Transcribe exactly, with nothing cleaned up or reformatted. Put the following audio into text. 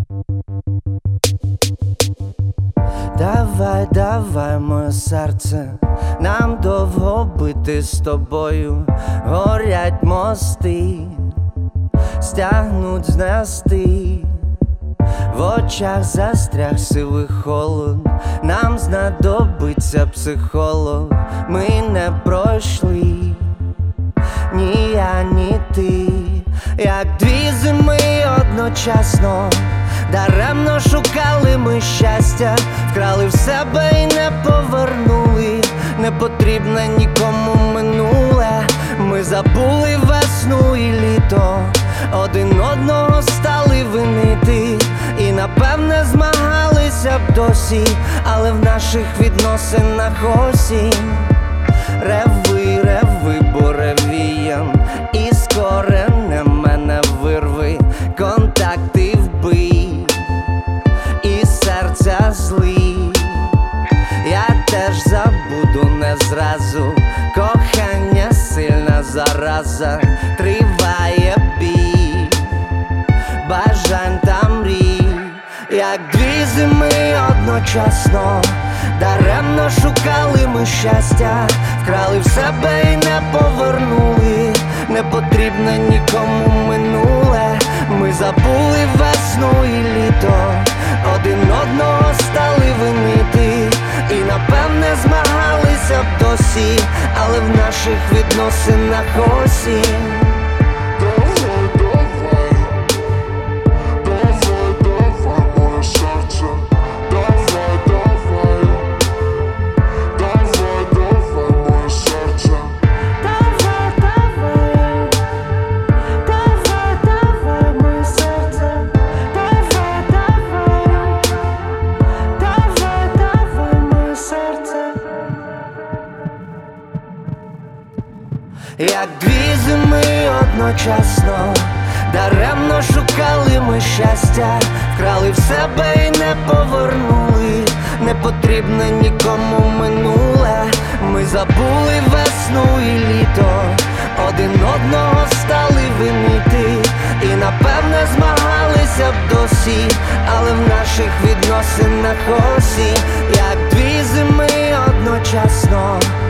Давай, давай, моє серце, нам довго бити з тобою, горять мости, стягнуть знести, в очах застряг сивий холод, нам знадобиться психолог. Ми не пройшли, ні я, ні ти, як дві зими одночасно. Даремно шукали ми щастя, вкрали в себе і не повернули. Не потрібне нікому минуле. Ми забули весну і літо, один одного стали винити. І напевне змагалися б досі, але в наших відносинах осінь. Реви, реви, буревієм, і з коренем мене вирви. Контакти вбий, і серця злий. Я теж забуду не зразу. Кохання сильна зараза, триває бій бажань та мрій, як дві зими одночасно. Даремно шукали ми щастя, вкрали в себе і не повернули. Не потрібне нікому минуле. Ми забули весну і літо, один одного стали винити. І напевне змагалися б досі, але в наших відносинах осінь. Як дві зими одночасно, даремно шукали ми щастя, вкрали в себе і не повернули. Не потрібне нікому минуле. Ми забули весну і літо, один одного стали винити. І напевне змагалися б досі, але в наших відносинах осінь. Як дві зими одночасно,